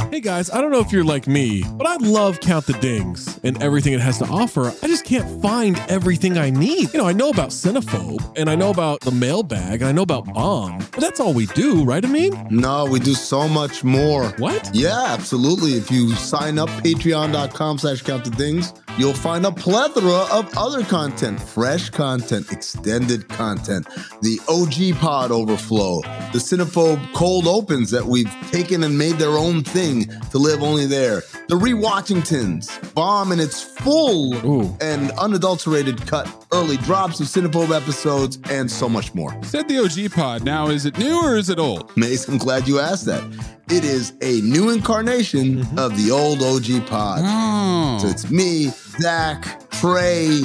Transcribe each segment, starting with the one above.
Hey guys, I don't know if you're like me, but I love Count the Dings and everything it has to offer. I just can't find everything I need. I know about Cinephobe, and I know about the mailbag, and I know about Bomb, but that's all we do, right, Amin? No, we do so much more. What? Yeah, absolutely. If you sign up, patreon.com/countthedings, you'll find a plethora of other content, fresh content, extended content, the OG Pod Overflow, the Cinephobe Cold Opens that we've taken and made their own thing to live only there, the Rewatchingtons, Bomb in its full and unadulterated cut, early drops of Cinephobe episodes, and so much more. You said the OG Pod. Now, is it new or is it old? Mace, I'm glad you asked that. It is a new incarnation of the old OG Pod. Oh. So it's me, Zach, Trey,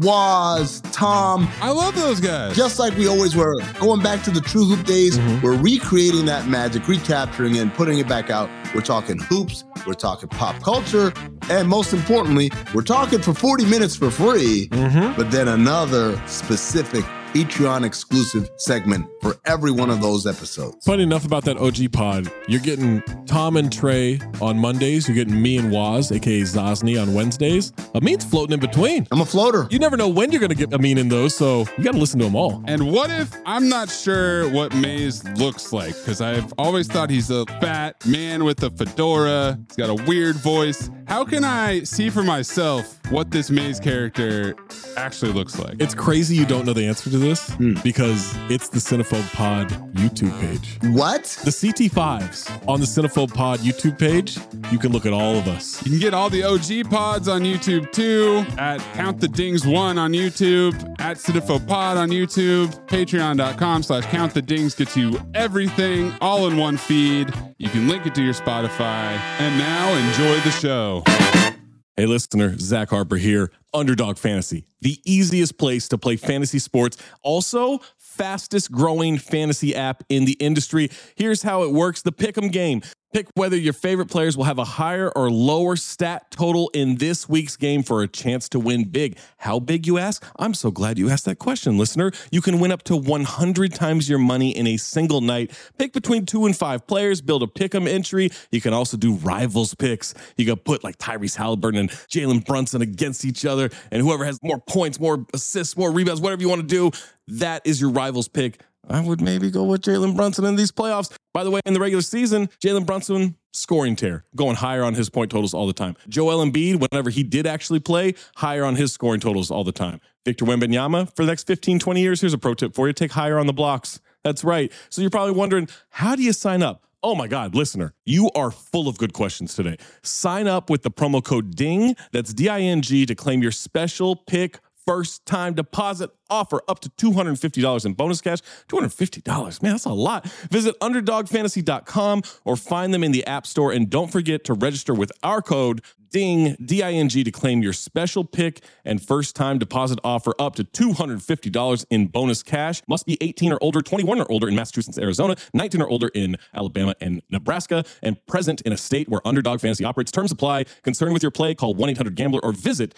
Waz, Tom. I love those guys. Just like we always were. Going back to the True Hoop days, we're recreating that magic, recapturing it, and putting it back out. We're talking hoops, we're talking pop culture, and most importantly, we're talking for 40 minutes for free, but then another specific Patreon exclusive segment for every one of those episodes. Funny enough about that OG Pod, you're getting Tom and Trey on Mondays, you're getting me and Waz, aka Zosny, on Wednesdays. Amin's floating in between. I'm a floater. You never know when you're going to get Amin in those, so you got to listen to them all. And what if I'm not sure what Maze looks like? Because I've always thought he's a fat man with a fedora. He's got a weird voice. How can I see for myself what this Maze character actually looks like? It's crazy you don't know the answer to this because it's the Cinephobe Pod YouTube page. What? The CT5s on the Cinephobe Pod YouTube page, you can look at all of us. You can get all the OG pods on YouTube too, at Count the Dings 1 on YouTube, at Cinephobe Pod on YouTube, patreon.com/Count the Dings gets you everything all in one feed. You can link it to your Spotify. And now enjoy the show. Hey listener, Zach Harper here, Underdog Fantasy, the easiest place to play fantasy sports. Also, fastest growing fantasy app in the industry. Here's how it works. The Pick'em game. Pick whether your favorite players will have a higher or lower stat total in this week's game for a chance to win big. How big, you ask? I'm so glad you asked that question, listener. You can win up to 100 times your money in a single night. Pick between 2 and 5 players, build a Pick'em entry. You can also do rivals picks. You can put like Tyrese Halliburton and Jalen Brunson against each other, and whoever has more points, more assists, more rebounds, whatever you want to do, that is your rivals pick. I would maybe go with Jalen Brunson in these playoffs. By the way, in the regular season, Jalen Brunson, scoring tear, going higher on his point totals all the time. Joel Embiid, whenever he did actually play, higher on his scoring totals all the time. Victor Wembanyama, for the next 15, 20 years, here's a pro tip for you. Take higher on the blocks. That's right. So you're probably wondering, how do you sign up? Oh my God, listener, you are full of good questions today. Sign up with the promo code DING, that's D-I-N-G, to claim your special pick first time deposit offer up to $250 in bonus cash. $250, man, that's a lot. Visit underdogfantasy.com or find them in the App Store. And don't forget to register with our code DING, D-I-N-G, to claim your special pick and first time deposit offer up to $250 in bonus cash. Must be 18 or older, 21 or older in Massachusetts, Arizona, 19 or older in Alabama and Nebraska, and present in a state where Underdog Fantasy operates. Terms apply. Concerned with your play, call 1-800-GAMBLER or visit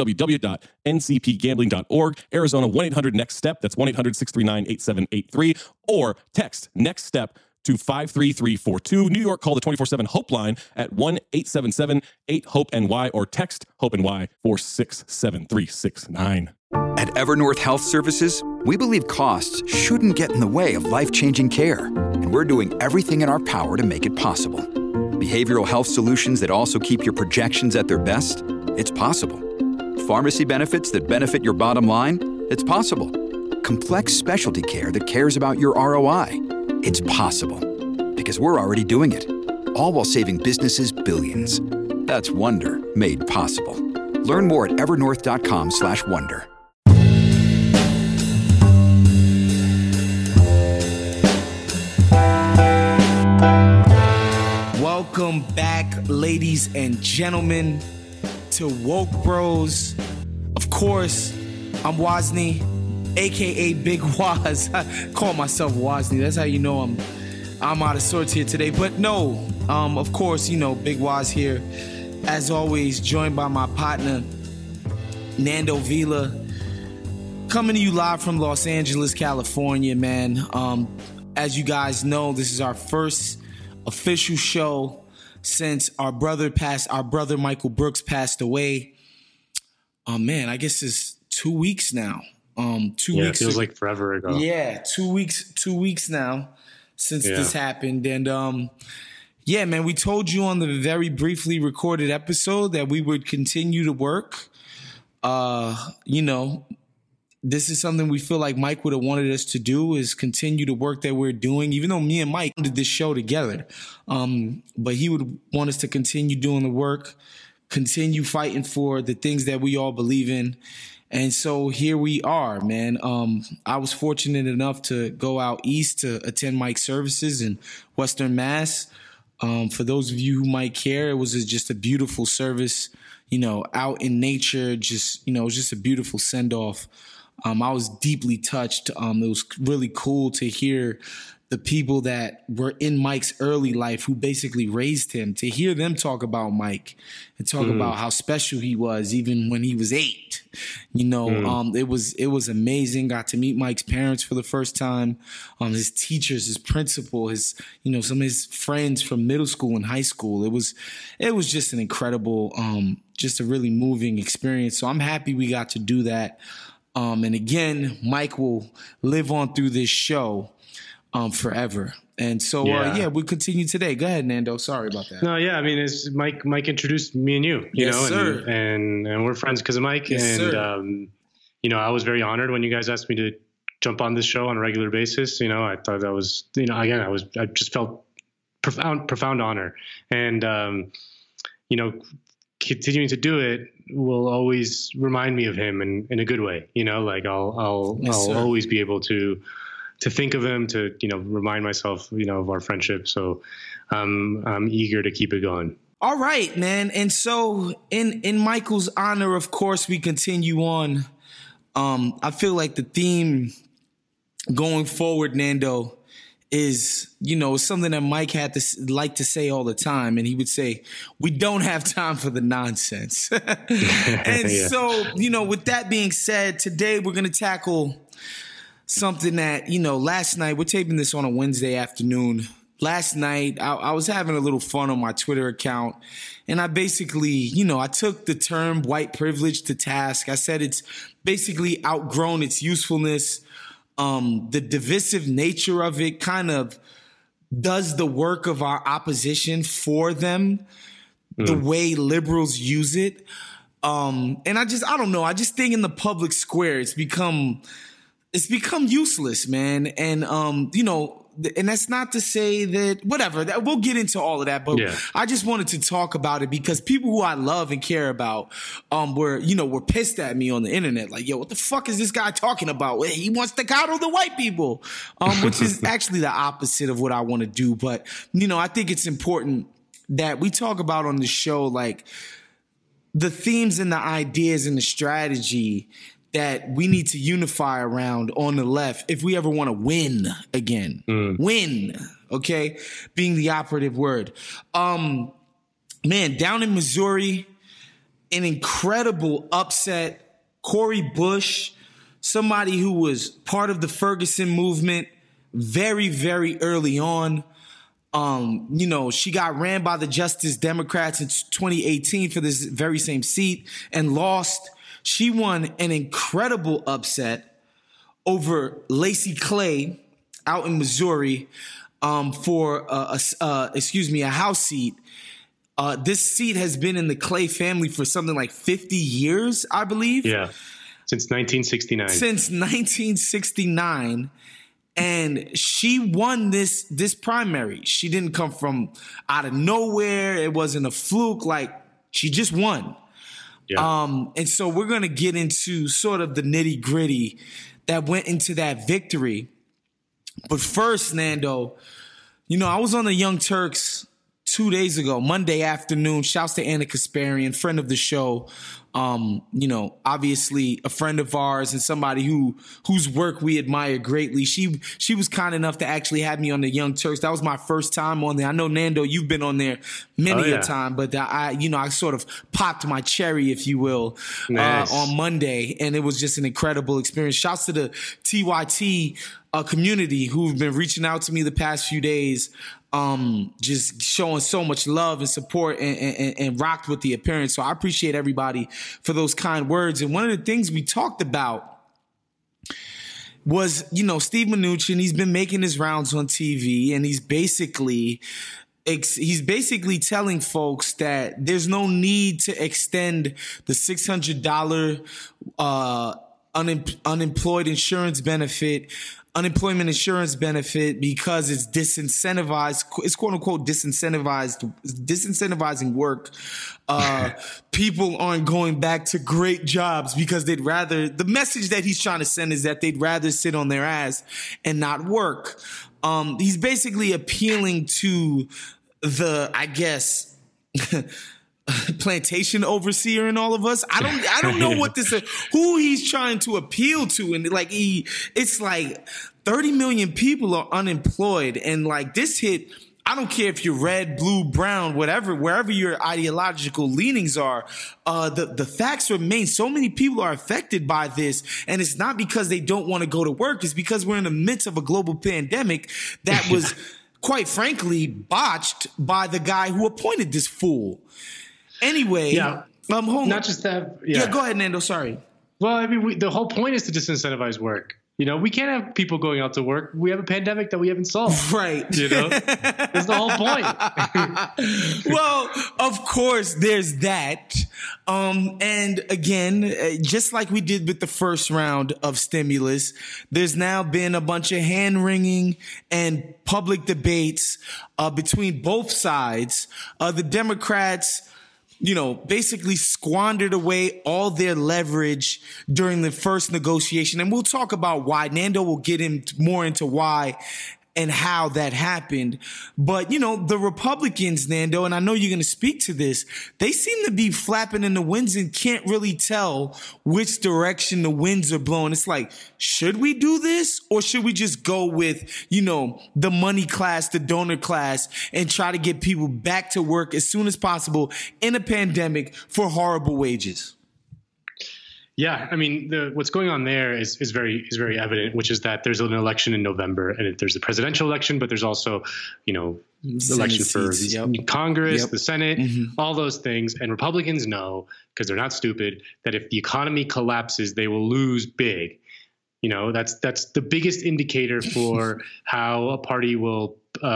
www.ncpgambling.org. Arizona 1-800-NEXT-STEP. That's 1-800-639-8783. Or text NEXT STEP to 53342. New York, call the 24/7 Hope line at 1-877-8-HOPE-NY or text HOPE-NY 467-369. At Evernorth Health Services, we believe costs shouldn't get in the way of life-changing care, and we're doing everything in our power to make it possible. Behavioral health solutions that also keep your projections at their best? It's possible. Pharmacy benefits that benefit your bottom line? It's possible. Complex specialty care that cares about your ROI? It's possible. Because we're already doing it. All while saving businesses billions. That's Wonder made possible. Learn more at evernorth.com/wonder. Welcome back, ladies and gentlemen, to Woke Bros. Of course, I'm Wozni, aka Big Waz. I call myself Wozni. That's how you know I'm out of sorts here today. But no, of course, Big Waz here. As always, joined by my partner, Nando Vila. Coming to you live from Los Angeles, California, man. As you guys know, this is our first official show since our brother Michael Brooks passed away. Oh man, I guess it's 2 weeks now. 2 weeks. It feels like forever ago. Yeah, 2 weeks now since this happened. And yeah, man, we told you on the very briefly recorded episode that we would continue to work. You know, this is something we feel like Mike would have wanted us to do, is continue the work that we're doing, even though me and Mike did this show together. But he would want us to continue doing the work, continue fighting for the things that we all believe in. And so here we are, man. I was fortunate enough to go out east to attend Mike's services in Western Mass. For those of you who might care, it was just a beautiful service, you know, out in nature, just, you know, it was just a beautiful send off. I was deeply touched. It was really cool to hear the people that were in Mike's early life, who basically raised him, to hear them talk about Mike and talk about how special he was, even when he was 8. You know, it was amazing. Got to meet Mike's parents for the first time, his teachers, his principal, his, you know, some of his friends from middle school and high school. It was just an incredible, just a really moving experience. So I'm happy we got to do that. And again, Mike will live on through this show forever. And so, we'll continue today. Go ahead, Nando. Sorry about that. No, yeah. I mean, it's Mike introduced me and you know, sir. And we're friends because of Mike. Yes, and, you know, I was very honored when you guys asked me to jump on this show on a regular basis. You know, I thought that was, you know, again, I just felt profound honor. And, you know, continuing to do it will always remind me of him in a good way. You know, like I'll always be able to think of him, to, you know, remind myself, you know, of our friendship. So I'm eager to keep it going. All right, man. And so in Michael's honor, of course, we continue on. I feel like the theme going forward, Nando, is, you know, something that Mike had to like to say all the time. And he would say, we don't have time for the nonsense. And so, you know, with that being said, today we're going to tackle something that, you know, last night, we're taping this on a Wednesday afternoon. Last night, I was having a little fun on my Twitter account, and I basically, you know, I took the term white privilege to task. I said it's basically outgrown its usefulness. The divisive nature of it kind of does the work of our opposition for them, the way liberals use it. And I don't know. I just think in the public square, it's become useless, man. And, you know, and that's not to say that whatever, that we'll get into all of that, but I just wanted to talk about it because people who I love and care about, were pissed at me on the internet. Like, yo, what the fuck is this guy talking about? He wants to coddle the white people, which is actually the opposite of what I want to do. But, you know, I think it's important that we talk about on the show, like the themes and the ideas and the strategy that we need to unify around on the left if we ever want to win again. Win, okay? Being the operative word. Man, down in Missouri, an incredible upset. Cori Bush, somebody who was part of the Ferguson movement very, very early on. You know, she got ran by the Justice Democrats in 2018 for this very same seat and lost. She won an incredible upset over Lacey Clay out in Missouri for a House seat. This seat has been in the Clay family for something like 50 years, I believe. Yeah, since 1969. Since 1969. And she won this primary. She didn't come from out of nowhere. It wasn't a fluke. Like, she just won. Yeah. And so we're going to get into sort of the nitty gritty that went into that victory. But first, Nando, you know, I was on the Young Turks 2 days ago, Monday afternoon. Shouts to Anna Kasparian, friend of the show. You know, obviously a friend of ours and somebody whose work we admire greatly. She was kind enough to actually have me on the Young Turks. That was my first time on there. I know, Nando, you've been on there many a time, but I sort of popped my cherry, if you will, on Monday, and it was just an incredible experience. Shouts to the TYT community who've been reaching out to me the past few days. just showing so much love and support and rocked with the appearance. So I appreciate everybody for those kind words. And one of the things we talked about was, Steve Mnuchin. He's been making his rounds on TV, and he's basically telling folks that there's no need to extend the $600 unemployment insurance benefit because it's disincentivized. It's quote unquote disincentivizing work. People aren't going back to great jobs because the message that he's trying to send is that they'd rather sit on their ass and not work. He's basically appealing to the, I guess, plantation overseer in all of us. I don't know who he's trying to appeal to. And it's like 30 million people are unemployed. And like this hit, I don't care if you're red, blue, brown, whatever, wherever your ideological leanings are, the facts remain. So many people are affected by this. And it's not because they don't want to go to work. It's because we're in the midst of a global pandemic that was quite frankly botched by the guy who appointed this fool. Anyway, hold on. Not just that. Yeah, go ahead, Nando. Sorry. Well, I mean, the whole point is to disincentivize work. We can't have people going out to work. We have a pandemic that we haven't solved. Right. That's the whole point. Well, of course, there's that. And again, just like we did with the first round of stimulus, there's now been a bunch of hand-wringing and public debates between both sides. The Democrats basically squandered away all their leverage during the first negotiation. And we'll talk about why. Nando will get more into why and how that happened. But, the Republicans, Nando, and I know you're going to speak to this, they seem to be flapping in the winds and can't really tell which direction the winds are blowing. It's like, should we do this or should we just go with, the money class, the donor class, and try to get people back to work as soon as possible in a pandemic for horrible wages? Yeah, I mean, what's going on there is very evident, which is that there's an election in November, and there's a presidential election, but there's also, the election for Congress, the Senate, all those things. And Republicans know, because they're not stupid, that if the economy collapses, they will lose big. That's the biggest indicator for how a party will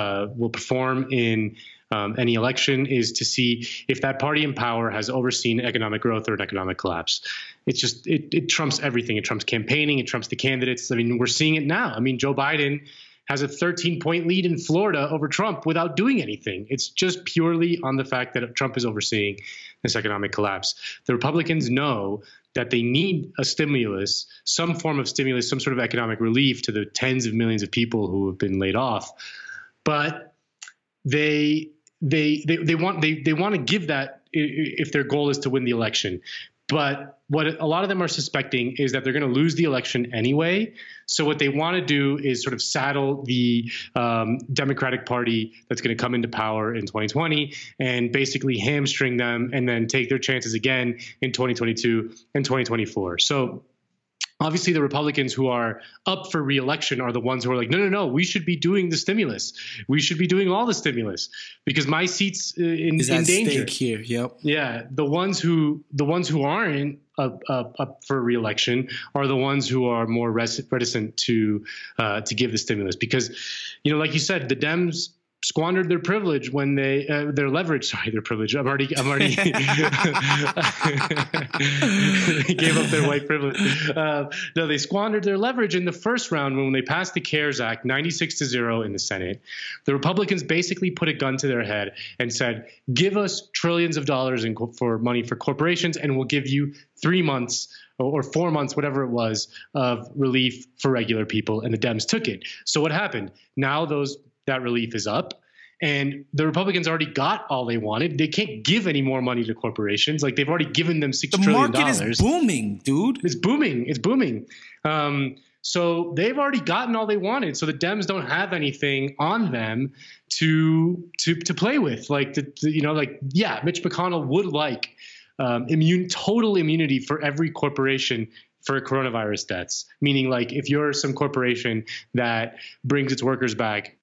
perform in any election, is to see if that party in power has overseen economic growth or an economic collapse. It's just, it trumps everything. It trumps campaigning. It trumps the candidates. I mean, we're seeing it now. I mean, Joe Biden has a 13-point lead in Florida over Trump without doing anything. It's just purely on the fact that Trump is overseeing this economic collapse. The Republicans know that they need a stimulus, some form of stimulus, some sort of economic relief to the tens of millions of people who have been laid off. But they want to give that if their goal is to win the election. But what a lot of them are suspecting is that they're going to lose the election anyway. So what they want to do is sort of saddle the Democratic Party that's going to come into power in 2020 and basically hamstring them and then take their chances again in 2022 and 2024. So obviously, the Republicans who are up for re-election are the ones who are like, no, we should be doing the stimulus. We should be doing all the stimulus because my seat's in danger. Stake here. Yep. Yeah, the ones who aren't up for re-election are the ones who are more reticent to give the stimulus because, like you said, the Dems squandered their privilege when their leverage. Sorry, their privilege. I'm already they gave up their white privilege. No, they squandered their leverage in the first round when they passed the CARES Act 96-0 in the Senate. The Republicans basically put a gun to their head and said, give us trillions of dollars for money for corporations and we'll give you 3 months or 4 months, whatever it was, of relief for regular people. And the Dems took it. So what happened? Now that relief is up and the Republicans already got all they wanted. They can't give any more money to corporations. Like they've already given them $6 trillion. The market is booming, dude. It's booming. It's booming. So they've already gotten all they wanted. So the Dems don't have anything on them to play with. Mitch McConnell would like total immunity for every corporation for coronavirus deaths, meaning like if you're some corporation that brings its workers back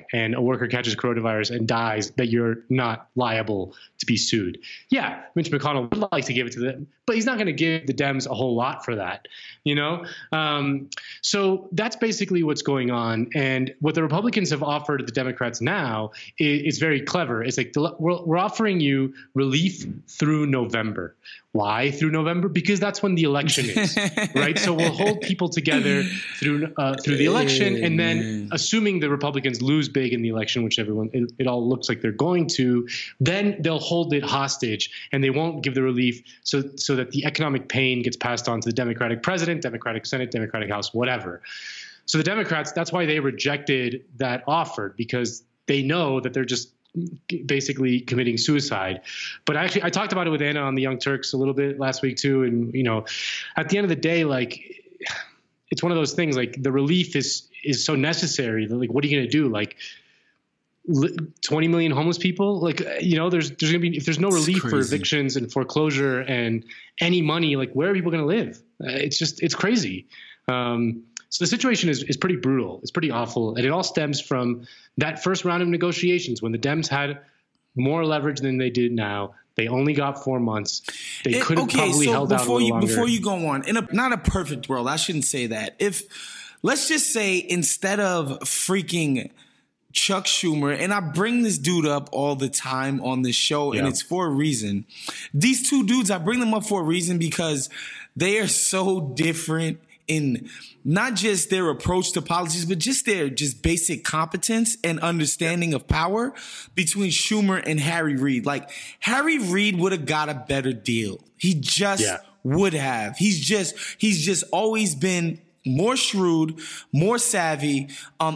and a worker catches coronavirus and dies, that you're not liable to be sued. Yeah, Mitch McConnell would like to give it to them, but he's not going to give the Dems a whole lot for that, you know? So that's basically what's going on. And what the Republicans have offered the Democrats now is very clever. It's like, we're offering you relief through November. Why through November? Because that's when the election is, right? So we'll hold people together through the election, and then assuming the Republicans lose big in the election, which it all looks like they're going to, then they'll hold it hostage and they won't give the relief so that the economic pain gets passed on to the Democratic president, Democratic Senate, Democratic House, whatever. So the Democrats, that's why they rejected that offer, because they know that they're just basically committing suicide. But actually, I talked about it with Anna on the Young Turks a little bit last week too. And, you know, at the end of the day, like, it's one of those things, like, the relief is so necessary. Like, what are you going to do? Like, 20 million homeless people? Like, you know, there's going to be, if there's no relief for evictions and foreclosure and any money, like, where are people going to live? It's crazy. So the situation is pretty brutal. It's pretty awful. And it all stems from that first round of negotiations when the Dems had more leverage than they did now. They only got 4 months. They could have probably held out a little longer. Before you go on, not a perfect world, I shouldn't say that. Let's just say, instead of freaking Chuck Schumer, and I bring this dude up all the time on this show, and it's for a reason. These two dudes, I bring them up for a reason because they are so different in not just their approach to politics, but just their basic competence and understanding of power between Schumer and Harry Reid. Like, Harry Reid would have got a better deal. He just would have. He's just always been more shrewd, more savvier,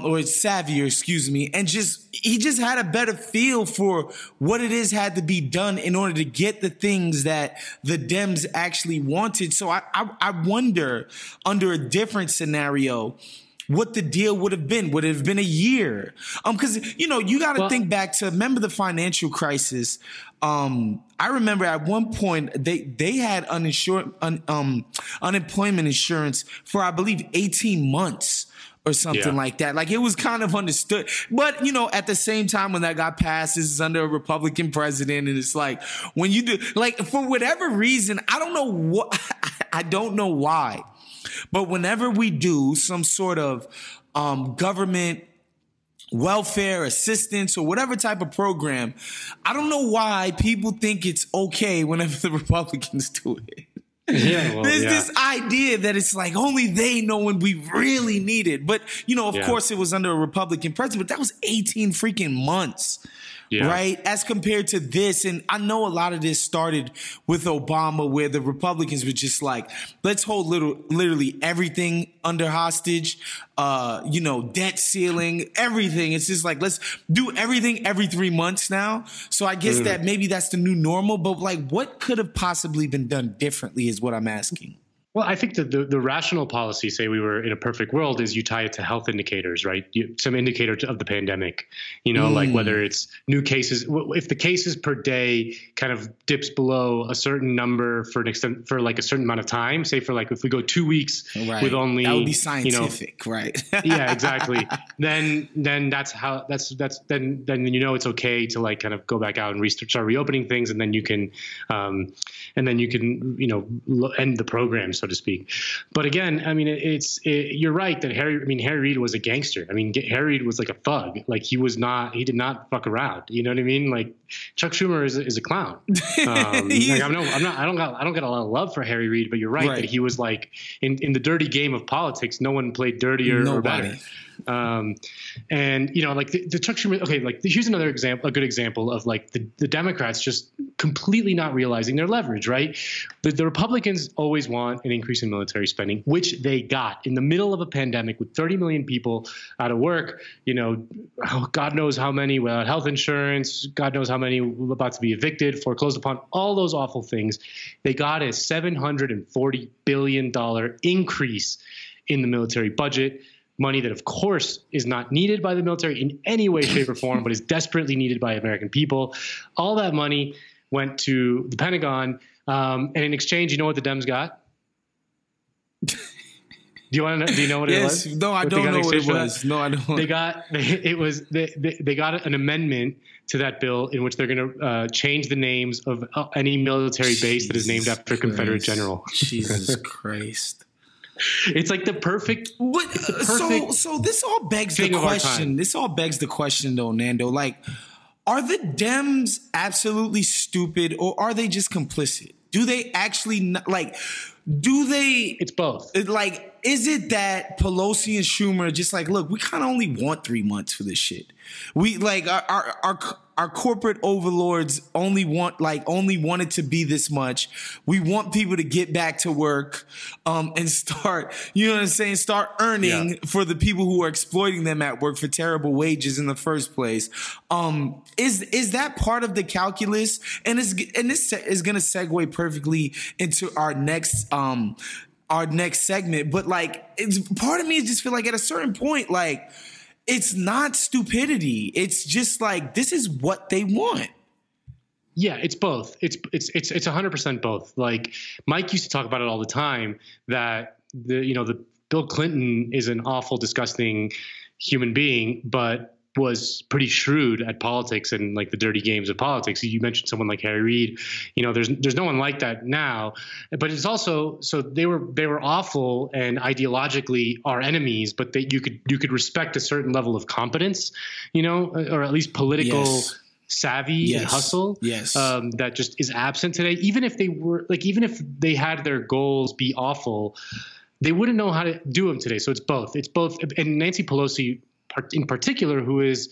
and he just had a better feel for what it is had to be done in order to get the things that the Dems actually wanted. So I wonder, under a different scenario, what the deal would have been. Would it have been a year? Because, you know, you got to think back to, remember the financial crisis. I remember at one point they had unemployment insurance for, I believe, 18 months or something like that. Like, it was kind of understood. But, you know, at the same time, when that got passed, this is under a Republican president. And it's like, when you do, like, for whatever reason, I don't know why. But whenever we do some sort of government welfare assistance or whatever type of program, I don't know why people think it's okay whenever the Republicans do it. There's this idea that it's like only they know when we really need it. But, you know, of course it was under a Republican president, but that was 18 freaking months. Right? As compared to this. And I know a lot of this started with Obama, where the Republicans were just like, let's hold literally everything under hostage, you know, debt ceiling, everything. It's just like, let's do everything every 3 months now. So I guess that maybe that's the new normal. But, like, what could have possibly been done differently is what I'm asking. Well, I think that the rational policy, say we were in a perfect world, is you tie it to health indicators, right? Some indicator of the pandemic, you know, like whether it's new cases, if the cases per day kind of dips below a certain number for like a certain amount of time, say for like, if we go 2 weeks with only, that would be scientific, right? Yeah, exactly. Then that's then you know it's okay to like kind of go back out and start reopening things, and then you can you know end the program, so to speak. But again, I mean, you're right that Harry Reid was a gangster. I mean, Harry Reid was like a thug. Like, he did not fuck around. You know what I mean? Like, Chuck Schumer is a clown. Like, I don't get a lot of love for Harry Reid, but you're right that he was like in the dirty game of politics. No one played dirtier or better. And, you know, like the Chuck Schumer, okay, like here's another example, a good example of like the Democrats just completely not realizing their leverage, right? The Republicans always want an increase in military spending, which they got in the middle of a pandemic with 30 million people out of work, you know, God knows how many without health insurance, God knows how many about to be evicted, foreclosed upon, all those awful things. They got a $740 billion increase in the military budget. Money that, of course, is not needed by the military in any way, shape, or form, but is desperately needed by American people. All that money went to the Pentagon, and in exchange, you know what the Dems got? Do you know what it was? No, I don't know what it was. No, I don't. They got an amendment to that bill in which they're going to change the names of any military base that is named after a Confederate general. Jesus Christ. It's like the perfect. So this all begs the question. This all begs the question, though, Nando. Like, are the Dems absolutely stupid, or are they just complicit? Do they actually It's both. Is it that Pelosi and Schumer are just like, look, we kind of only want 3 months for this shit. We like our corporate overlords only want it to be this much. We want people to get back to work and start, you know what I'm saying, start earning for the people who are exploiting them at work for terrible wages in the first place. Is that part of the calculus? And this is going to segue perfectly into our next segment. But part of me just feel like at a certain point, like, it's not stupidity. It's just like, this is what they want. Yeah, it's both. It's 100% both. Like, Mike used to talk about it all the time, that the Bill Clinton is an awful, disgusting human being, but was pretty shrewd at politics and like the dirty games of politics. You mentioned someone like Harry Reid. There's no one like that now. But it's also, so they were awful and ideologically our enemies, but you could respect a certain level of competence, or at least political savvy and hustle. Yes. That just is absent today. Even if they had their goals be awful, they wouldn't know how to do them today. So it's both. And Nancy Pelosi in particular, who is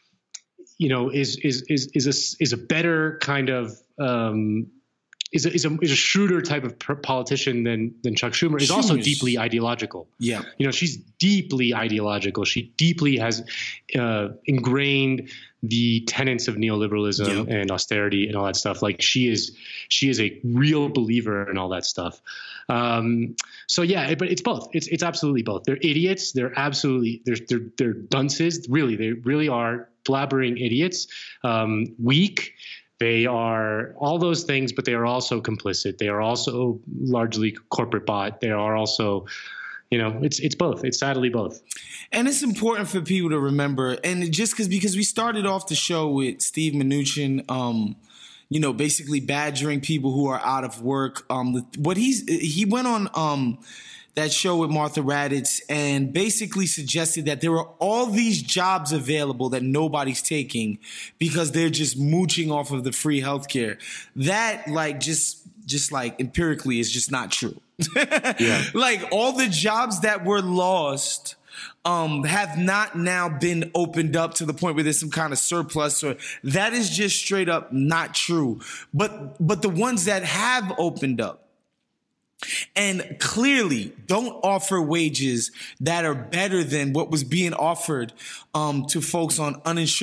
a better kind of is a shrewder type of politician than Chuck Schumer, is also deeply ideological. Yeah, she's deeply ideological. She deeply has ingrained the tenets of neoliberalism and austerity and all that stuff. Like, she is a real believer in all that stuff. So yeah, but it's both. It's absolutely both. They're idiots. They're absolutely they're dunces. Really, they really are blabbering idiots. Weak. They are all those things, but they are also complicit. They are also largely corporate bought. They are also, it's both. It's sadly both. And it's important for people to remember, and just because we started off the show with Steve Mnuchin, basically badgering people who are out of work. He went on that show with Martha Raddatz and basically suggested that there are all these jobs available that nobody's taking because they're just mooching off of the free healthcare. That just like empirically is just not true. Yeah. Like, all the jobs that were lost have not now been opened up to the point where there's some kind of surplus, or that is just straight up not true. But the ones that have opened up and clearly don't offer wages that are better than what was being offered to folks on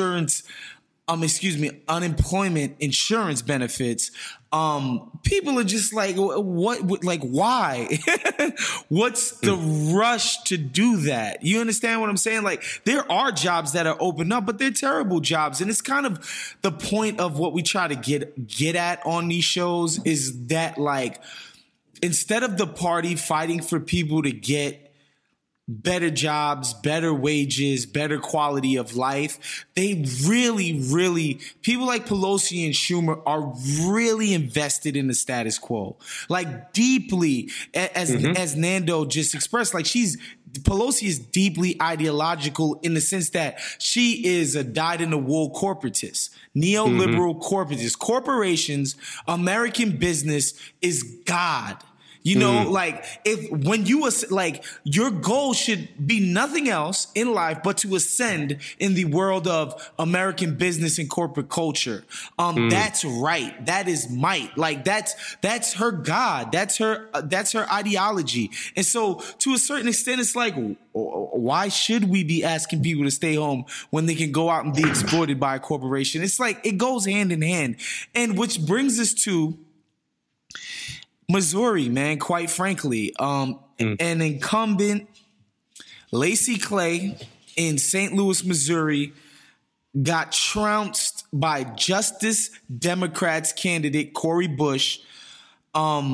unemployment insurance benefits. People are just like, what? Like, why? What's the rush to do that? You understand what I'm saying? Like, there are jobs that are opened up, but they're terrible jobs. And it's kind of the point of what we try to get at on these shows, is that, like, instead of the party fighting for people to get better jobs, better wages, better quality of life, they really, people like Pelosi and Schumer are really invested in the status quo. Like, deeply, as Nando just expressed, like, Pelosi is deeply ideological in the sense that she is a dyed-in-the-wool corporatist, neoliberal corporatist. Corporations, American business is God. Like, when your goal should be nothing else in life but to ascend in the world of American business and corporate culture. That's right. That is might. Like, that's her God. That's her ideology. And so, to a certain extent, it's like, why should we be asking people to stay home when they can go out and be exploited by a corporation? It's like, it goes hand in hand. And which brings us to Missouri, man, quite frankly. An incumbent, Lacy Clay, in St. Louis, Missouri, got trounced by Justice Democrats candidate Cori Bush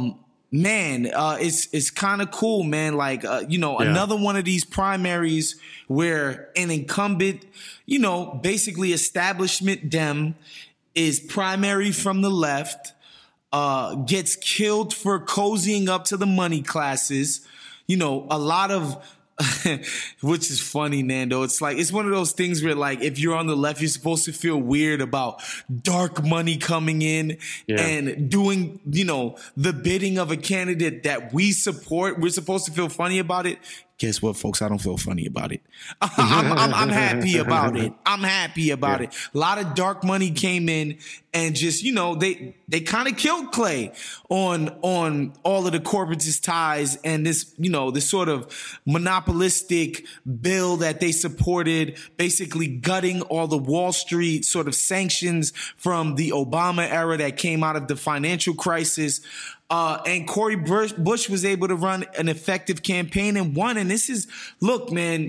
man, it's kind of cool, man. Like, another one of these primaries where an incumbent, basically establishment Dem is primary from the left, gets killed for cozying up to the money classes. A lot of, which is funny, Nando. It's like, it's one of those things where, like, if you're on the left, you're supposed to feel weird about dark money coming in and doing, the bidding of a candidate that we support. We're supposed to feel funny about it. Guess what, folks? I don't feel funny about it. I'm happy about it. I'm happy about it. A lot of dark money came in and just, they kind of killed Clay on all of the corporatist ties and this, this sort of monopolistic bill that they supported, basically gutting all the Wall Street sort of sanctions from the Obama era that came out of the financial crisis. And Cori Bush was able to run an effective campaign and won. And this is, look, man,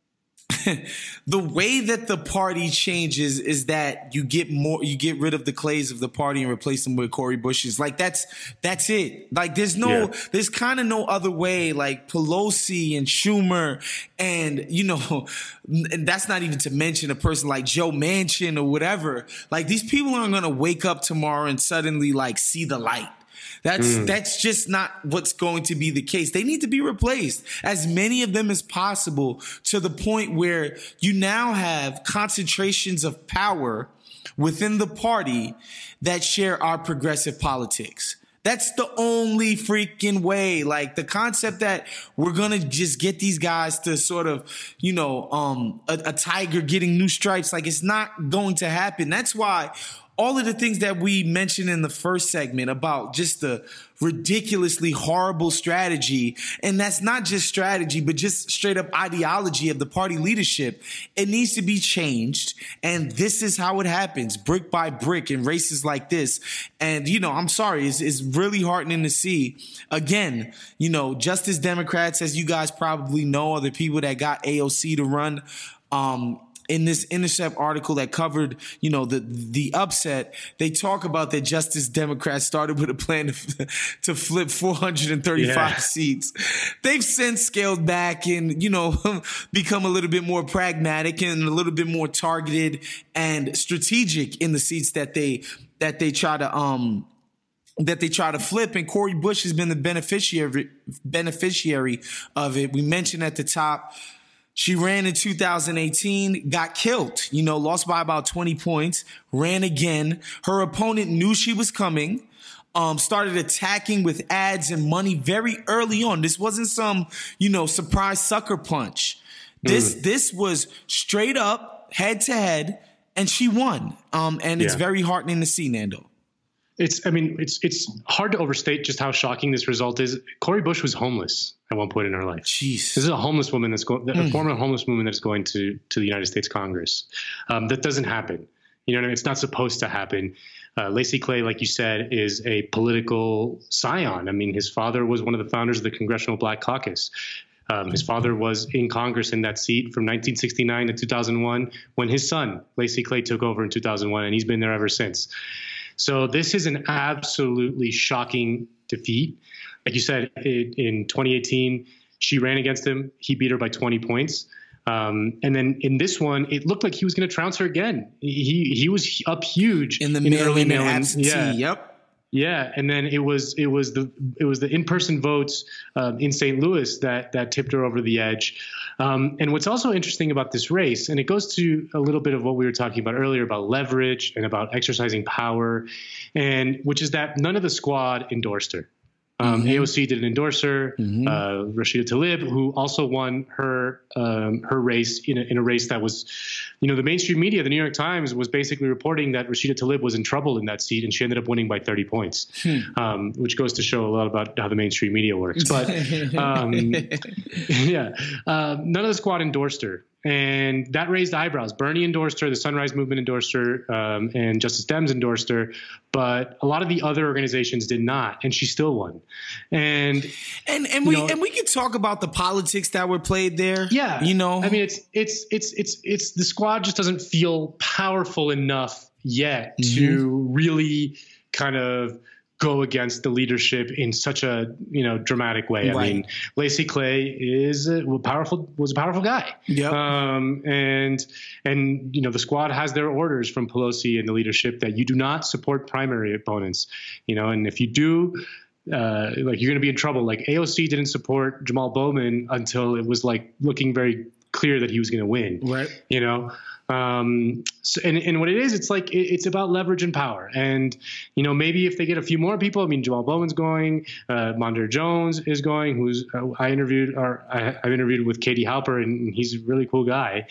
the way that the party changes is that you get rid of the Clays of the party and replace them with Cori Bushes. Like, that's it. Like, there's kind of no other way. Like, Pelosi and Schumer and, and that's not even to mention a person like Joe Manchin or whatever. Like, these people aren't going to wake up tomorrow and suddenly, like, see the light. That's just not what's going to be the case. They need to be replaced, as many of them as possible, to the point where you now have concentrations of power within the party that share our progressive politics. That's the only freaking way. Like, the concept that we're going to just get these guys to sort of, a tiger getting new stripes, like, it's not going to happen. That's why all of the things that we mentioned in the first segment about just the ridiculously horrible strategy, and that's not just strategy, but just straight up ideology of the party leadership, it needs to be changed. And this is how it happens, brick by brick, in races like this. And, I'm sorry, it's really heartening to see. Again, Justice Democrats, as you guys probably know, are the people that got AOC to run. In this Intercept article that covered, the upset, they talk about that Justice Democrats started with a plan to flip 435 seats. They've since scaled back and, become a little bit more pragmatic and a little bit more targeted and strategic in the seats that they try to flip. And Cori Bush has been the beneficiary of it. We mentioned at the top, she ran in 2018, got killed, lost by about 20 points, ran again. Her opponent knew she was coming, started attacking with ads and money very early on. This wasn't some, surprise sucker punch. This was straight up, head to head, and she won. And it's very heartening to see, Nando. It's hard to overstate just how shocking this result is. Cori Bush was homeless at one point in her life. Jeez. This is a homeless woman a former homeless woman that's going to the United States Congress. That doesn't happen. You know what I mean? It's not supposed to happen. Lacy Clay, like you said, is a political scion. I mean, his father was one of the founders of the Congressional Black Caucus. His father was in Congress in that seat from 1969 to 2001 when his son, Lacy Clay, took over in 2001, and he's been there ever since. So this is an absolutely shocking defeat. Like you said, in 2018, she ran against him. He beat her by 20 points. And then in this one, it looked like he was going to trounce her again. He was up huge in the early mail-in absentee. Yep. Yeah, and then it was the in-person votes in St. Louis that tipped her over the edge. And what's also interesting about this race, and it goes to a little bit of what we were talking about earlier about leverage and about exercising power, and which is that none of the squad endorsed her. AOC didn't endorse her. Rashida Tlaib, who also won her race in a race that was, the mainstream media, the New York Times, was basically reporting that Rashida Tlaib was in trouble in that seat, and she ended up winning by 30 points, which goes to show a lot about how the mainstream media works. But none of the squad endorsed her. And that raised eyebrows. Bernie endorsed her, the Sunrise Movement endorsed her, and Justice Dems endorsed her, but a lot of the other organizations did not, and she still won. And we could talk about the politics that were played there. Yeah, I mean, it's the squad just doesn't feel powerful enough yet to really kind of go against the leadership in such a dramatic way. I mean, Lacey Clay was a powerful guy. Yep. And the squad has their orders from Pelosi and the leadership that you do not support primary opponents. And if you do, you're going to be in trouble. Like AOC didn't support Jamal Bowman until it was like looking very clear that he was going to win. Right. And what it is, it's like it's about leverage and power. And maybe if they get a few more people, I mean, Jamal Bowman's going, Mondre Jones is going, who's I've interviewed with Katie Halper, and he's a really cool guy.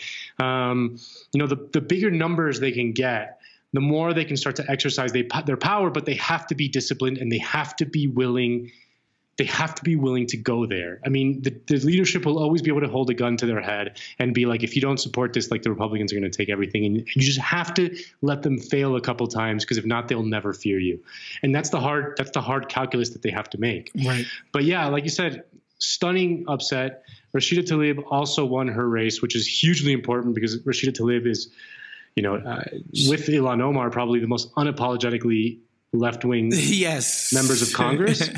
The bigger numbers they can get, the more they can start to exercise their power, but they have to be disciplined and they have to be willing. They have to be willing to go there. I mean, the leadership will always be able to hold a gun to their head and be like, if you don't support this, like the Republicans are going to take everything. And you just have to let them fail a couple times, because if not, they'll never fear you. And that's the hard calculus that they have to make. Right. But yeah, like you said, stunning upset. Rashida Tlaib also won her race, which is hugely important because Rashida Tlaib is, with Ilhan Omar, probably the most unapologetically left-wing members of Congress.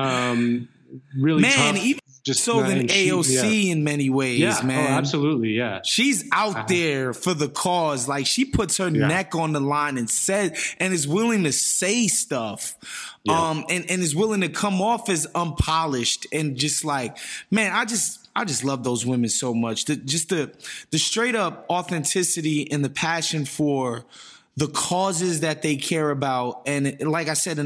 Really man, tough. Even just so than AOC in many ways, man. Oh, absolutely, yeah. She's out there for the cause. Like, she puts her neck on the line and is willing to say stuff. And is willing to come off as unpolished and just like, man, I just love those women so much. The straight up authenticity and the passion for the causes that they care about, and like I said,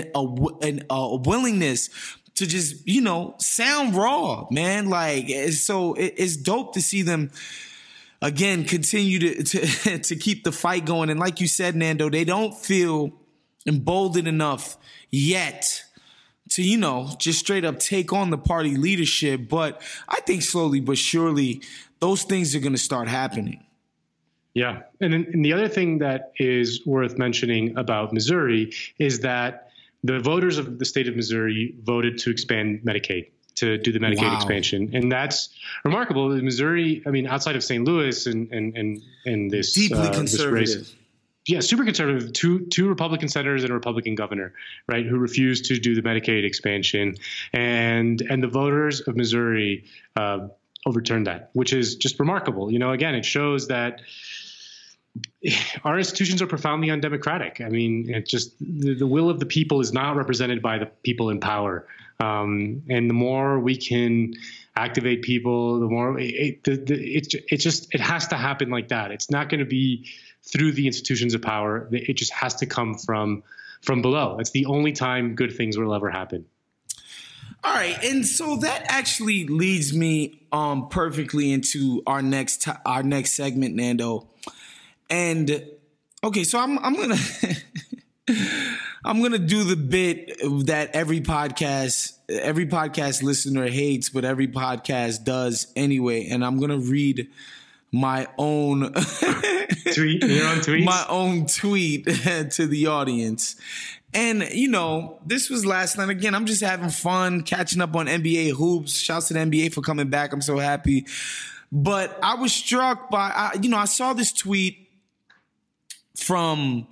a willingness to just sound raw, man. Like, it's dope to see them again continue to keep the fight going. And like you said, Nando, they don't feel emboldened enough yet to just straight up take on the party leadership. But I think slowly but surely those things are going to start happening. Yeah. And the other thing that is worth mentioning about Missouri is that the voters of the state of Missouri voted to expand Medicaid, to do the Medicaid expansion. And that's remarkable. Missouri, I mean, outside of St. Louis and this deeply conservative. This race, super conservative, two Republican senators and a Republican governor, right, who refused to do the Medicaid expansion. And the voters of Missouri overturned that, which is just remarkable. Again, it shows that our institutions are profoundly undemocratic. I mean, it's just the will of the people is not represented by the people in power. And the more we can activate people, the more it has to happen like that. It's not going to be through the institutions of power. It just has to come from below. It's the only time good things will ever happen. All right, and so that actually leads me perfectly into our next segment, Nando. And okay, so I'm gonna I'm gonna do the bit that every podcast listener hates, but every podcast does anyway. And I'm gonna read my own tweet, your own tweets? My own tweet to the audience. And, this was last night. Again, I'm just having fun, catching up on NBA hoops. Shouts to the NBA for coming back. I'm so happy. But I was struck by, I saw this tweet from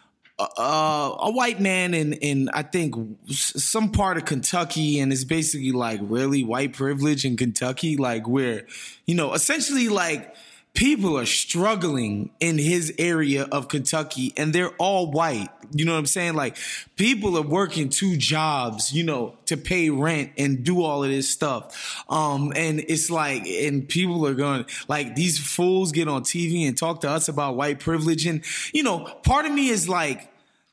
a white man in I think some part of Kentucky, and it's basically like, really, white privilege in Kentucky, like where essentially like people are struggling in his area of Kentucky and they're all white. You know what I'm saying? Like, people are working 2 jobs, to pay rent and do all of this stuff. And it's like, and people are going, like, these fools get on TV and talk to us about white privilege. And, part of me is like,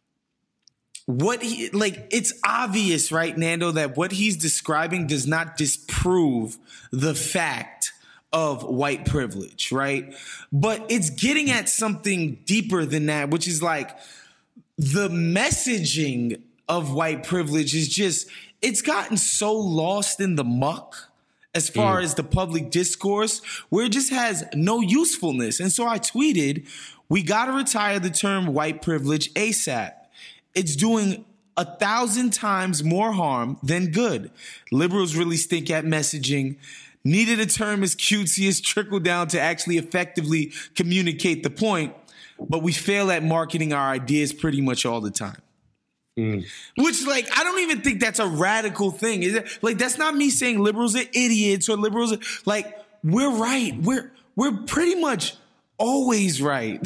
it's obvious, right, Nando, that what he's describing does not disprove the fact of white privilege, right? But it's getting at something deeper than that, which is like the messaging of white privilege is just, it's gotten so lost in the muck as far as the public discourse, where it just has no usefulness. And so I tweeted, we got to retire the term white privilege ASAP. It's doing 1,000 times more harm than good. Liberals really stink at messaging. Needed a term as cutesy as trickle down to actually effectively communicate the point, but we fail at marketing our ideas pretty much all the time. Which, like, I don't even think that's a radical thing. Is it? Like, that's not me saying liberals are idiots or liberals are, like, we're right. We're pretty much always right.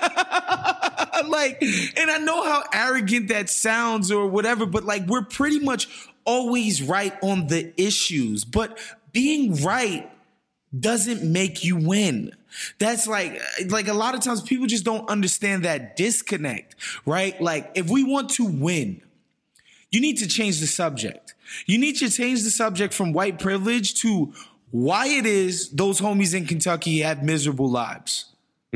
Like, and I know how arrogant that sounds or whatever, but like, we're pretty much always right on the issues. But being right doesn't make you win. That's like a lot of times people just don't understand that disconnect, right? Like, if we want to win, you need to change the subject. You need to change the subject from white privilege to why it is those homies in Kentucky have miserable lives.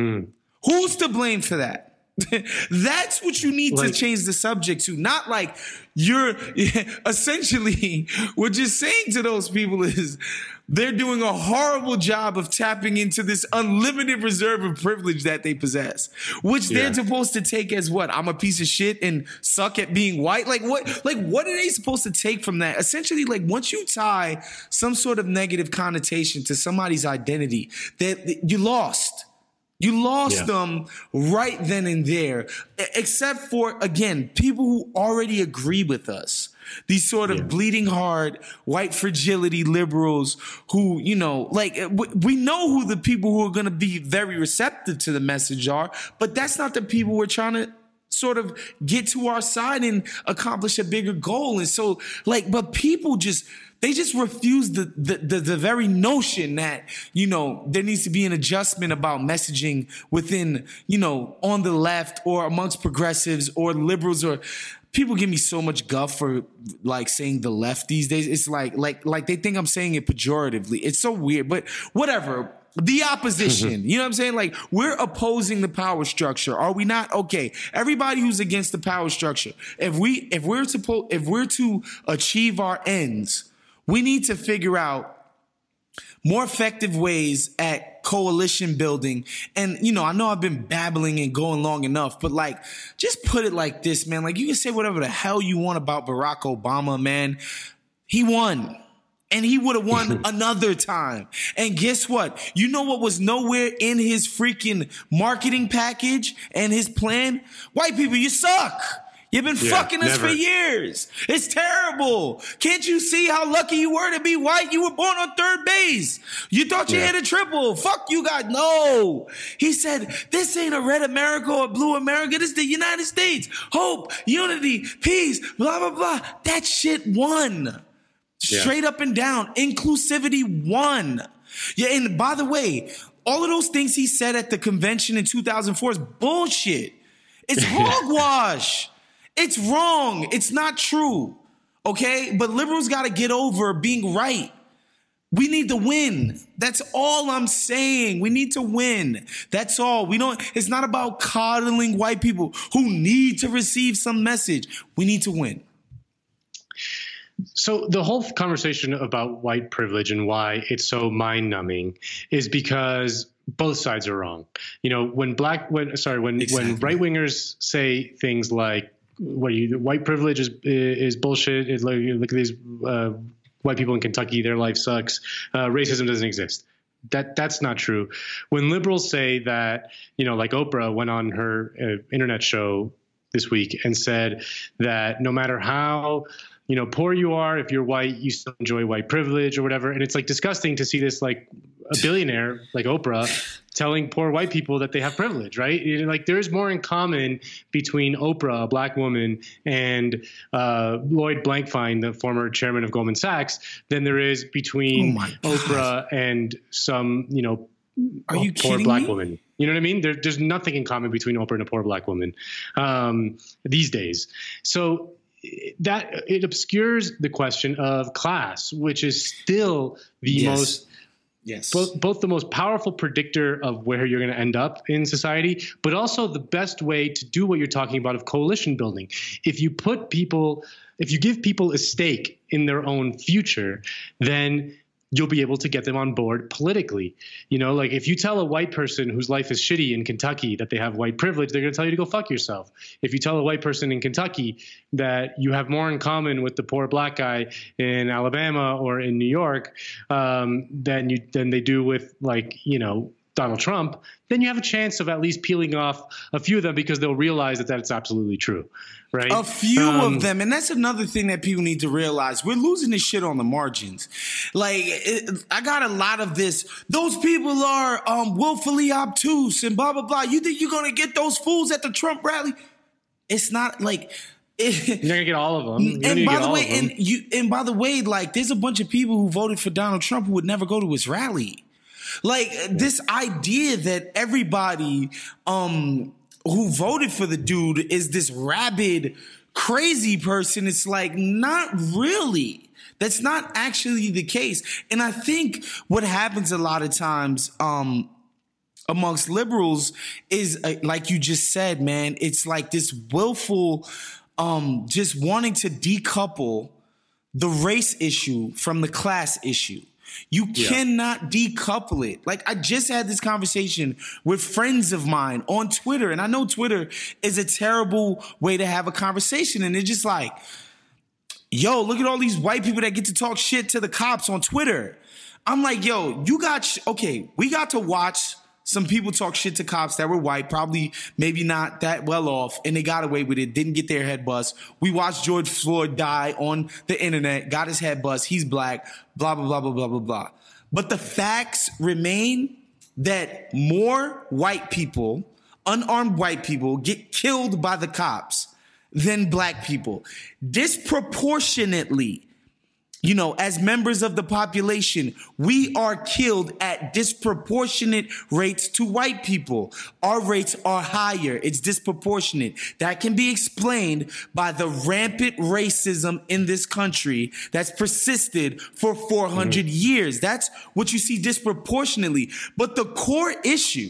Who's to blame for that? That's what you need to change the subject to. Not like you're essentially what you're saying to those people is they're doing a horrible job of tapping into this unlimited reserve of privilege that they possess, which they're supposed to take as what? I'm a piece of shit and suck at being white. Like what are they supposed to take from that? Essentially, like, once you tie some sort of negative connotation to somebody's identity, that you lost. You lost them right then and there, except for, again, people who already agree with us. These sort of bleeding heart, white fragility liberals who, you know, like, we know who the people who are going to be very receptive to the message are, but that's not the people we're trying to sort of get to our side and accomplish a bigger goal. And so, like, but people they just refuse the very notion that, you know, there needs to be an adjustment about messaging within, you know, on the left or amongst progressives or liberals. Or people give me so much guff for like saying the left these days. It's like they think I'm saying it pejoratively. It's so weird, but whatever. The opposition, you know what I'm saying? Like, we're opposing the power structure. Are we not? Okay. Everybody who's against the power structure, if we're to achieve our ends, we need to figure out more effective ways at coalition building. And, you know, I know I've been babbling and going long enough, but like, just put it like this, man. Like, you can say whatever the hell you want about Barack Obama, man. He won. And he would have won another time. And guess what? You know what was nowhere in his freaking marketing package and his plan? White people, you suck. You've been fucking us for years. It's terrible. Can't you see how lucky you were to be white? You were born on third base. You thought you hit a triple. Fuck you guys. No. He said, this ain't a red America or blue America. This is the United States. Hope, unity, peace, blah, blah, blah. That shit won. Straight up and down. Inclusivity won. Yeah, and by the way, all of those things he said at the convention in 2004 is bullshit. It's hogwash. It's wrong. It's not true. Okay? But liberals got to get over being right. We need to win. That's all I'm saying. We need to win. That's all. It's not about coddling white people who need to receive some message. We need to win. So the whole conversation about white privilege and why it's so mind-numbing is because both sides are wrong. You know, when right-wingers say things like, white privilege is bullshit. It's like, look at these white people in Kentucky, their life sucks. Racism doesn't exist. That's not true. When liberals say that, you know, like Oprah went on her internet show this week and said that no matter how, you know, poor you are, if you're white, you still enjoy white privilege or whatever. And it's like disgusting to see this, like, a billionaire like Oprah telling poor white people that they have privilege, right? Like, there's more in common between Oprah, a black woman, and Lloyd Blankfein, the former chairman of Goldman Sachs, than there is between Oprah and some, you know, poor black woman. You know what I mean? There's nothing in common between Oprah and a poor black woman these days. So that it obscures the question of class, which is still the most both the most powerful predictor of where you're going to end up in society, but also the best way to do what you're talking about of coalition building. If you give people a stake in their own future, then you'll be able to get them on board politically. You know, like, if you tell a white person whose life is shitty in Kentucky that they have white privilege, they're going to tell you to go fuck yourself. If you tell a white person in Kentucky that you have more in common with the poor black guy in Alabama or in New York than they do with, like, you know, Donald Trump, then you have a chance of at least peeling off a few of them because they'll realize that that's absolutely true, right? A few of them. And that's another thing that people need to realize. We're losing this shit on the margins. Like, I got a lot of this. Those people are willfully obtuse and blah, blah, blah. You think you're going to get those fools at the Trump rally? It's not like... You're not gonna get all of them. And by the way, like, there's a bunch of people who voted for Donald Trump who would never go to his rally. Like, this idea that everybody who voted for the dude is this rabid, crazy person, it's like, not really. That's not actually the case. And I think what happens a lot of times amongst liberals is, like you just said, man, it's like this willful, just wanting to decouple the race issue from the class issue. You cannot decouple it. Like, I just had this conversation with friends of mine on Twitter, and I know Twitter is a terrible way to have a conversation. And they're just like, yo, look at all these white people that get to talk shit to the cops on Twitter. I'm like, yo, we got to watch some people talk shit to cops that were white, probably maybe not that well off, and they got away with it, didn't get their head bust. We watched George Floyd die on the internet, got his head bust, he's black, blah, blah, blah, blah, blah, blah, blah. But the facts remain that more white people, unarmed white people, get killed by the cops than black people. Disproportionately. You know, as members of the population, we are killed at disproportionate rates to white people. Our rates are higher. It's disproportionate. That can be explained by the rampant racism in this country that's persisted for 400 years. That's what you see disproportionately. But the core issue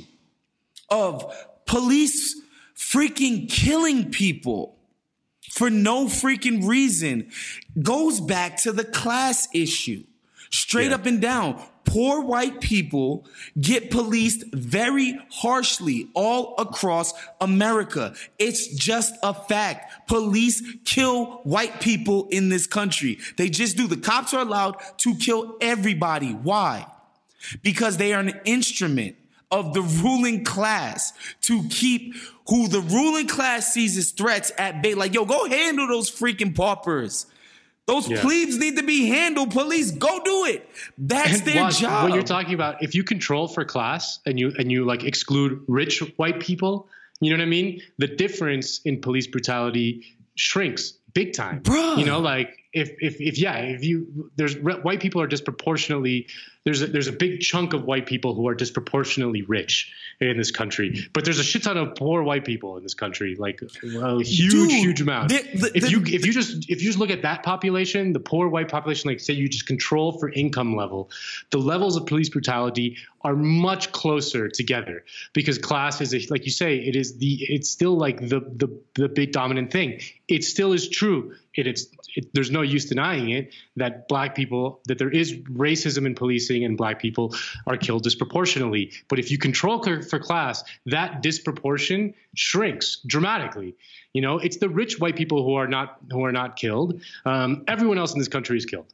of police freaking killing people for no freaking reason goes back to the class issue. Straight up and down. Poor white people get policed very harshly all across America. It's just a fact. Police kill white people in this country. They just do. The cops are allowed to kill everybody. Why? Because they are an instrument of the ruling class to keep who the ruling class sees as threats at bay. Like, yo, go handle those freaking paupers. Those plebes need to be handled. Police, go do it. That's their job. What you're talking about, if you control for class and you like exclude rich white people, you know what I mean? The difference in police brutality shrinks big time. Bruh. You know, like white people are disproportionately, there's a big chunk of white people who are disproportionately rich in this country, but there's a shit ton of poor white people in this country, like a huge amount. If you just look at that population, the poor white population, like say you just control for income level, the levels of police brutality are much closer together because class is like you say, it's still like the big dominant thing. It still is true. There's no use denying it that that there is racism in policing and black people are killed disproportionately. But if you control for class, that disproportion shrinks dramatically. You know, it's the rich white people who are not killed. Everyone else in this country is killed.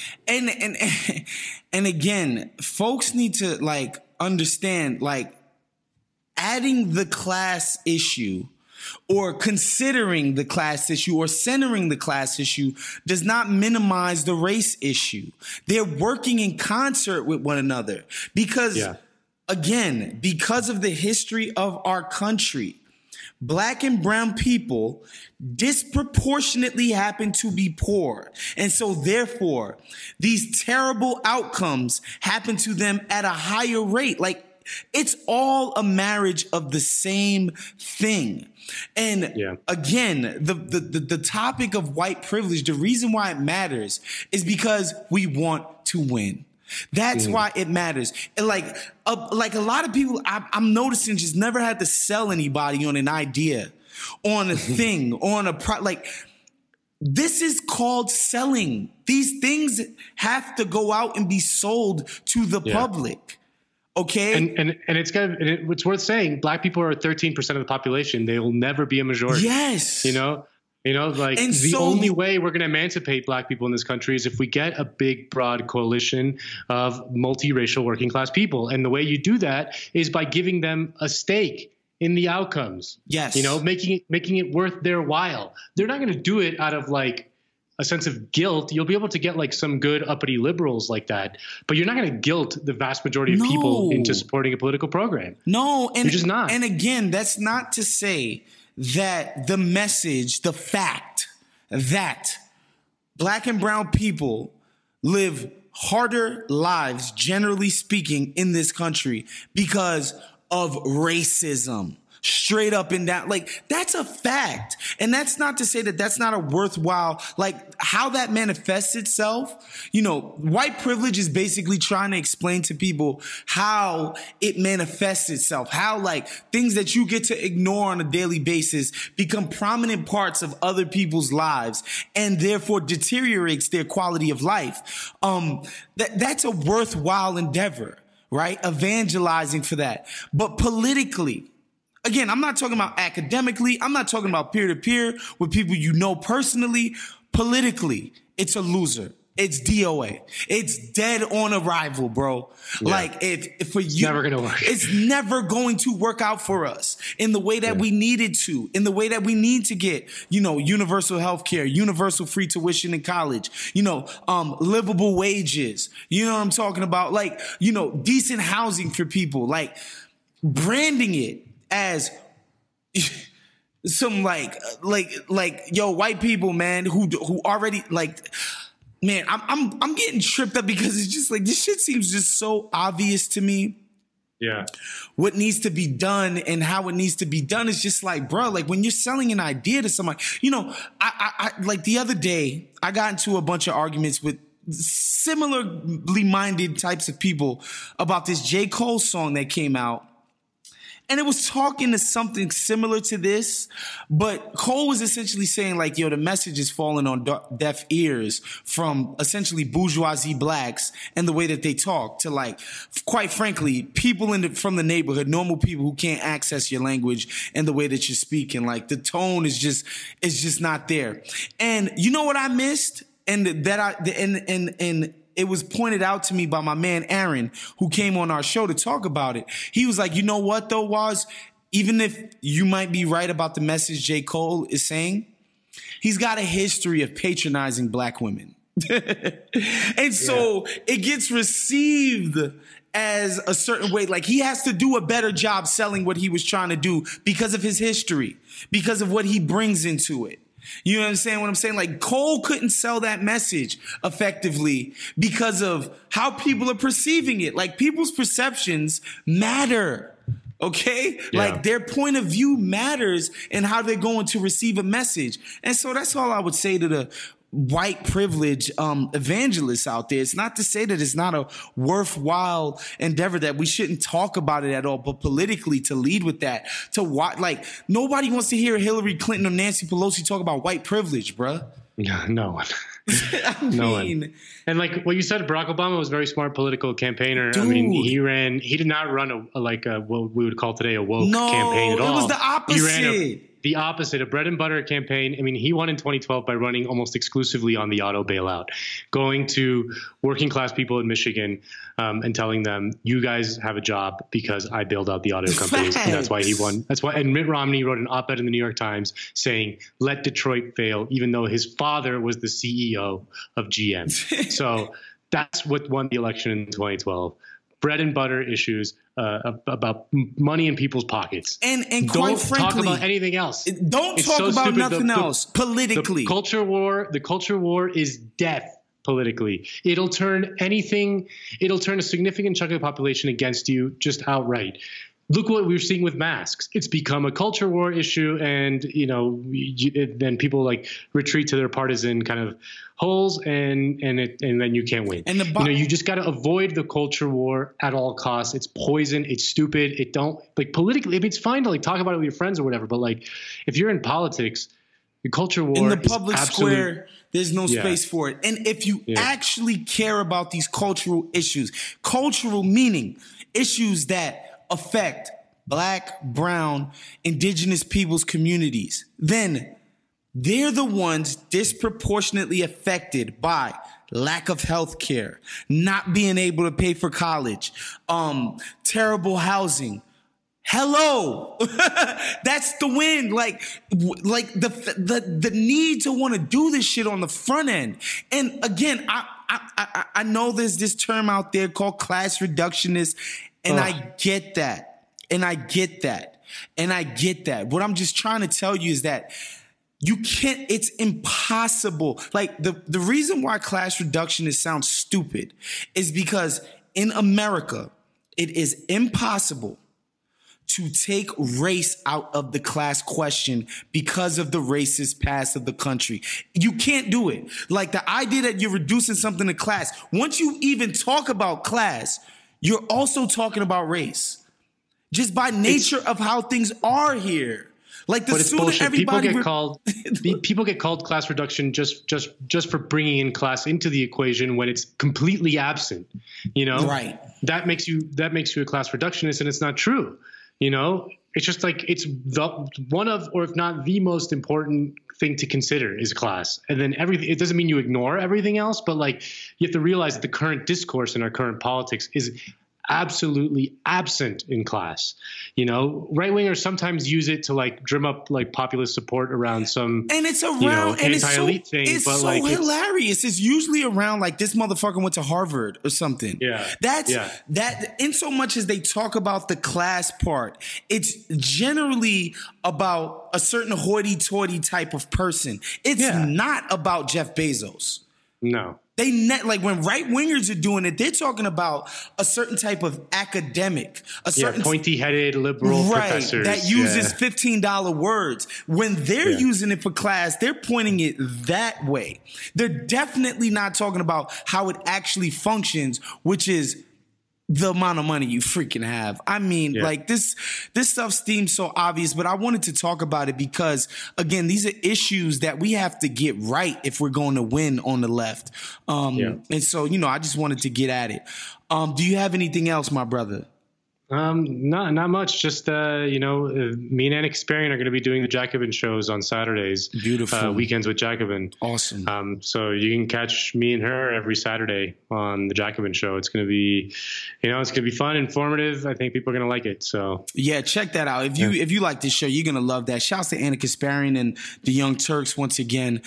And again, folks need to like understand, like, adding the class issue or considering the class issue or centering the class issue does not minimize the race issue. They're working in concert with one another because, again, because of the history of our country, Black and brown people disproportionately happen to be poor. And so therefore, these terrible outcomes happen to them at a higher rate. Like, it's all a marriage of the same thing. And again, the topic of white privilege, the reason why it matters is because we want to win. That's why it matters. And like a lot of people I'm noticing just never had to sell anybody on an idea, on a thing, on a like this is called selling. These things have to go out and be sold to the public. Okay. And it's worth saying, black people are 13% of the population. They will never be a majority. Yes. You know, You know, like And the so- only way we're going to emancipate black people in this country is if we get a big, broad coalition of multiracial working class people. And the way you do that is by giving them a stake in the outcomes. Yes. You know, making it worth their while. They're not going to do it out of like a sense of guilt. You'll be able to get like some good uppity liberals like that, but you're not going to guilt the vast majority of people into supporting a political program. No, and You're just not. And again, that's not to say that the message, the fact that black and brown people live harder lives, generally speaking, in this country because of racism. Straight up and down. Like, that's a fact. And that's not to say that that's not a worthwhile, like, how that manifests itself. You know, white privilege is basically trying to explain to people how it manifests itself, how, like, things that you get to ignore on a daily basis become prominent parts of other people's lives and therefore deteriorates their quality of life. That's a worthwhile endeavor, right? Evangelizing for that. But politically, again, I'm not talking about academically. I'm not talking about peer-to-peer with people you know personally. Politically, it's a loser. It's DOA. It's dead on arrival, bro. Yeah. Like, if for you, it's never gonna work. It's never going to work out for us in the way that we needed to, in the way that we need to get, you know, universal health care, universal free tuition in college, you know, livable wages. You know what I'm talking about? Like, you know, decent housing for people, like branding it as some like yo, white people, man, who already like, man, I'm getting tripped up because it's just like, this shit seems just so obvious to me. Yeah. What needs to be done and how it needs to be done is just like, bro, like when you're selling an idea to somebody, you know, I like the other day, I got into a bunch of arguments with similarly minded types of people about this J. Cole song that came out. And it was talking to something similar to this, but Cole was essentially saying like, yo, the message is falling on deaf ears from essentially bourgeoisie blacks and the way that they talk to, like, quite frankly, people from the neighborhood, normal people who can't access your language and the way that you're speaking. Like, the tone is just not there. And you know what I missed? And it was pointed out to me by my man, Aaron, who came on our show to talk about it. He was like, you know what, though, Waz? Even if you might be right about the message J. Cole is saying, he's got a history of patronizing black women. And so it gets received as a certain way. Like, he has to do a better job selling what he was trying to do because of his history, because of what he brings into it. You know what I'm saying? What I'm saying? Like, Cole couldn't sell that message effectively because of how people are perceiving it. Like, people's perceptions matter. Okay? Yeah. Like, their point of view matters in how they're going to receive a message. And so that's all I would say to the white privilege evangelists out there. It's not to say that it's not a worthwhile endeavor, that we shouldn't talk about it at all, but politically to lead with that, to what, like, nobody wants to hear Hillary Clinton or Nancy Pelosi talk about white privilege, bruh. No one. No one. And like what you said, Barack Obama was a very smart political campaigner. Dude. I mean, he did not run what we would call today a woke campaign at all. It was the opposite. He ran the opposite, a bread and butter campaign. I mean, he won in 2012 by running almost exclusively on the auto bailout, going to working class people in Michigan and telling them, you guys have a job because I bailed out the auto companies. And that's why he won. That's why. And Mitt Romney wrote an op-ed in the New York Times saying, let Detroit fail, even though his father was the CEO of GM. So that's what won the election in 2012. Bread and butter issues about money in people's pockets. And don't quite frankly, talk about anything else. Don't talk about nothing else politically. The culture war is death politically. It'll turn a significant chunk of the population against you just outright. Look what we're seeing with masks. It's become a culture war issue, and then people like retreat to their partisan kind of holes, and then you can't win. And you just got to avoid the culture war at all costs. It's poison. It's stupid. It don't like politically. I mean, it's fine to like talk about it with your friends or whatever, but like if you're in politics, the culture war in the public square, there's no space for it. And if you actually care about these cultural issues, cultural meaning issues that affect Black, brown, indigenous peoples' communities, then they're the ones disproportionately affected by lack of health care, not being able to pay for college, terrible housing. Hello, that's the win. Like the need to want to do this shit on the front end. And again, I know there's this term out there called class reductionist, and I get that, and I get that, and I get that. What I'm just trying to tell you is that you can't, it's impossible. Like the reason why class reductionist sounds stupid is because in America, it is impossible to take race out of the class question because of the racist past of the country. You can't do it. Like the idea that you're reducing something to class, once you even talk about class, you're also talking about race. Just by nature of how things are here. Like the student, everybody people get called class reduction just for bringing in class into the equation when it's completely absent. You know, right? That makes you a class reductionist, and it's not true. You know, it's just like it's one of, or if not the most important thing to consider is class. And then everything, it doesn't mean you ignore everything else, but like you have to realize that the current discourse in our current politics is absolutely absent in class. You know, right wingers sometimes use it to like drum up like populist support around some, and it's around, and anti-elite thing. It's but so like hilarious. It's usually around like this motherfucker went to Harvard or something. Yeah, that. In so much as they talk about the class part, it's generally about a certain hoity-toity type of person. It's not about Jeff Bezos. No. Like when right wingers are doing it, they're talking about a certain type of academic, a certain pointy-headed liberal professors that uses $15 words. When they're using it for class, they're pointing it that way. They're definitely not talking about how it actually functions, which is the amount of money you freaking have. I mean, like this stuff seems so obvious, but I wanted to talk about it because, again, these are issues that we have to get right if we're going to win on the left. And so, you know, I just wanted to get at it. Do you have anything else, my brother? Not much. Just, me and Anna Kasparian are going to be doing the Jacobin shows on Saturdays. Beautiful. Weekends with Jacobin. Awesome. So you can catch me and her every Saturday on the Jacobin show. It's going to be, it's going to be fun, informative. I think people are going to like it. So yeah, check that out. If you like this show, you're going to love that. Shouts to Anna Kasparian and the Young Turks once again.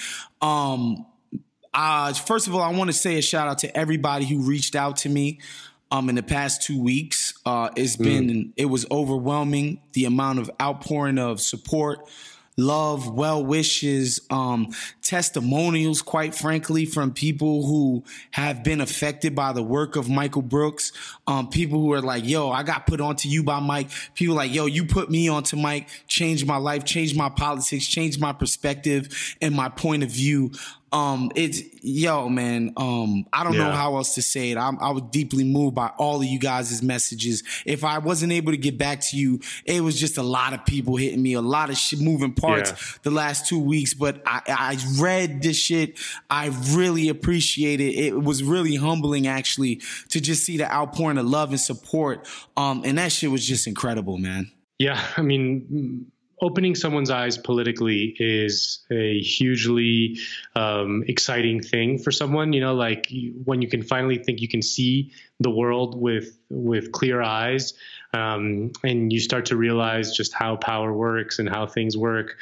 First of all, I want to say a shout out to everybody who reached out to me. In the past 2 weeks, it was overwhelming, the amount of outpouring of support, love, well wishes, testimonials, quite frankly, from people who have been affected by the work of Michael Brooks. People who are like, yo, I got put onto you by Mike. People like, yo, you put me onto Mike, changed my life, changed my politics, changed my perspective and my point of view. I don't know how else to say it. I was deeply moved by all of you guys' messages. If I wasn't able to get back to you, it was just a lot of people hitting me, a lot of shit moving parts the last 2 weeks. But I read this shit. I really appreciate it. It was really humbling, actually, to just see the outpouring of love and support. And that shit was just incredible, man. Yeah, I mean, opening someone's eyes politically is a hugely exciting thing for someone, like when you can finally think you can see the world with clear eyes, and you start to realize just how power works and how things work.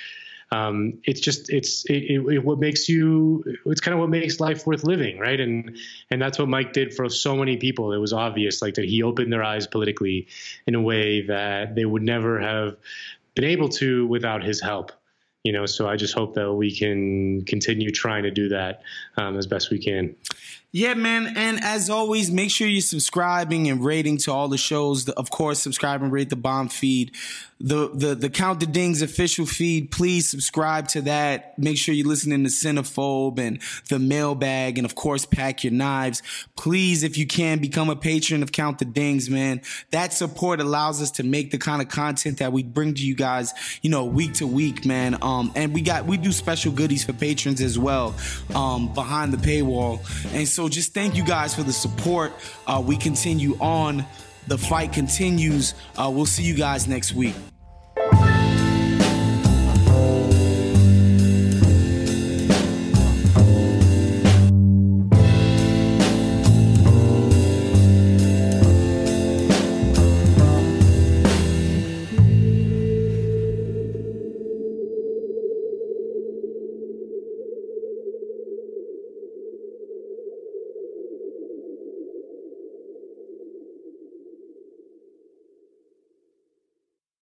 It's kind of what makes life worth living. Right. And that's what Mike did for so many people. It was obvious, like, that he opened their eyes politically in a way that they would never have been able to without his help, so I just hope that we can continue trying to do that as best we can. Yeah, man. And as always, make sure you're subscribing and rating to all the shows. Of course, subscribe and rate the Bomb feed. The Count the Dings official feed, please subscribe to that. Make sure you're listening to Cinephobe and the Mailbag, and of course, Pack Your Knives. Please, if you can, become a patron of Count the Dings, man. That support allows us to make the kind of content that we bring to you guys, week to week, man. And we do special goodies for patrons as well, behind the paywall. And so just thank you guys for the support. We continue on. The fight continues. We'll see you guys next week.